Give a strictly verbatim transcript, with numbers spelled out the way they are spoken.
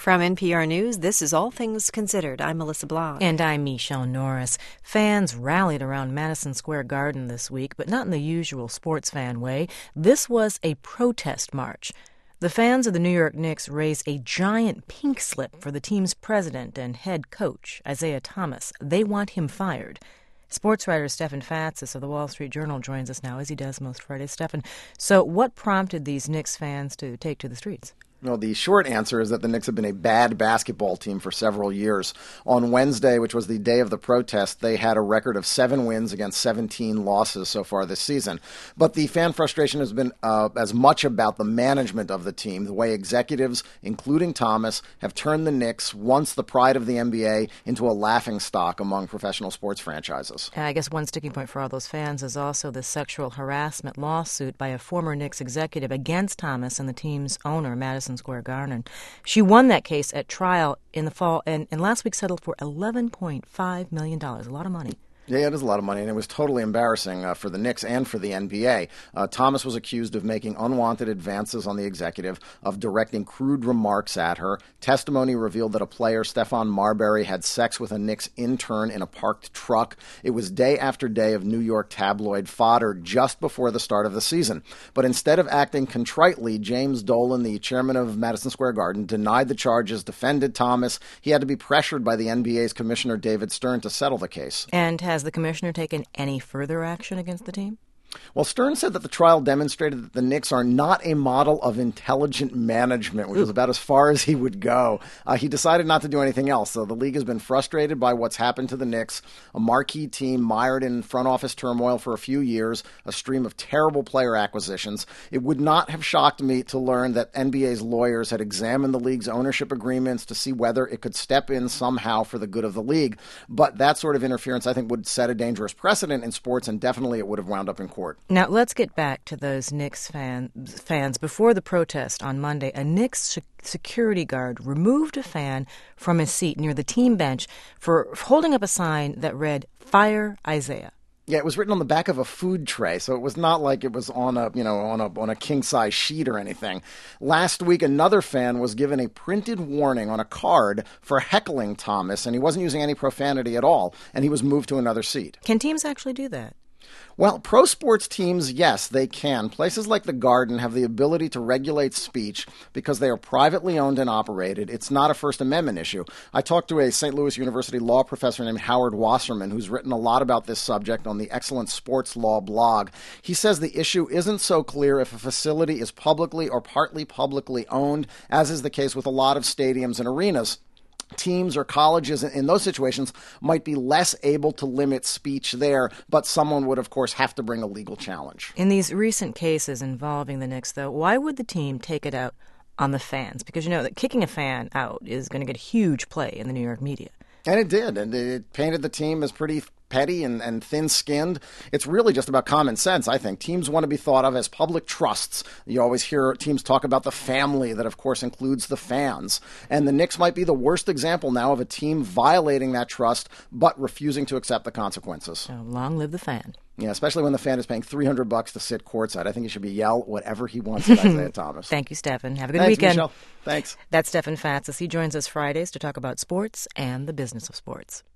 From N P R News, this is All Things Considered. I'm Melissa Blanc. And I'm Michelle Norris. Fans rallied around Madison Square Garden this week, but not in the usual sports fan way. This was a protest march. The fans of the New York Knicks raised a giant pink slip for the team's president and head coach, Isaiah Thomas. They want him fired. Sports writer Stefan Fatsis of the Wall Street Journal joins us now, as he does most Fridays. Stefan, so what prompted these Knicks fans to take to the streets? Well, the short answer is that the Knicks have been a bad basketball team for several years. On Wednesday, which was the day of the protest, they had a record of seven wins against seventeen losses so far this season. But the fan frustration has been uh, as much about the management of the team, the way executives, including Thomas, have turned the Knicks, once the pride of the N B A, into a laughingstock among professional sports franchises. I guess one sticking point for all those fans is also the sexual harassment lawsuit by a former Knicks executive against Thomas and the team's owner, Madison Square Garden. She won that case at trial in the fall and, and last week settled for eleven point five million dollars, a lot of money. Yeah, it is a lot of money, and it was totally embarrassing uh, for the Knicks and for the N B A. Uh, Thomas was accused of making unwanted advances on the executive, of directing crude remarks at her. Testimony revealed that a player, Stephon Marbury, had sex with a Knicks intern in a parked truck. It was day after day of New York tabloid fodder just before the start of the season. But instead of acting contritely, James Dolan, the chairman of Madison Square Garden, denied the charges, defended Thomas. He had to be pressured by the N B A's commissioner, David Stern, to settle the case. And has the commissioner taken any further action against the team? Well, Stern said that the trial demonstrated that the Knicks are not a model of intelligent management, which was about as far as he would go. Uh, he decided not to do anything else. So the league has been frustrated by what's happened to the Knicks, a marquee team mired in front office turmoil for a few years, a stream of terrible player acquisitions. It would not have shocked me to learn that N B A's lawyers had examined the league's ownership agreements to see whether it could step in somehow for the good of the league. But that sort of interference, I think, would set a dangerous precedent in sports, and definitely it would have wound up in court. Now, let's get back to those Knicks fan, fans. Before the protest on Monday, a Knicks security guard removed a fan from his seat near the team bench for holding up a sign that read, "Fire Isaiah." Yeah, it was written on the back of a food tray, so it was not like it was on a, you know, on a on a king-size sheet or anything. Last week, another fan was given a printed warning on a card for heckling Thomas, and he wasn't using any profanity at all, and he was moved to another seat. Can teams actually do that? Well, pro sports teams, yes, they can. Places like the Garden have the ability to regulate speech because they are privately owned and operated. It's not a First Amendment issue. I talked to a Saint Louis University law professor named Howard Wasserman, who's written a lot about this subject on the Excellent Sports Law blog. He says the issue isn't so clear if a facility is publicly or partly publicly owned, as is the case with a lot of stadiums and arenas. Teams or colleges in those situations might be less able to limit speech there, but someone would, of course, have to bring a legal challenge. In these recent cases involving the Knicks, though, why would the team take it out on the fans? Because, you know, that kicking a fan out is going to get huge play in the New York media. And it did, and it painted the team as pretty petty and, and thin-skinned. It's really just about common sense, I think. Teams want to be thought of as public trusts. You always hear teams talk about the family that, of course, includes the fans. And the Knicks might be the worst example now of a team violating that trust but refusing to accept the consequences. So long live the fan. Yeah, especially when the fan is paying three hundred bucks to sit courtside. I think he should be yell whatever he wants at Isaiah Thomas. Thank you, Stefan. Have a good Thanks, weekend. Michelle. Thanks. That's Stefan Fatsis. He joins us Fridays to talk about sports and the business of sports.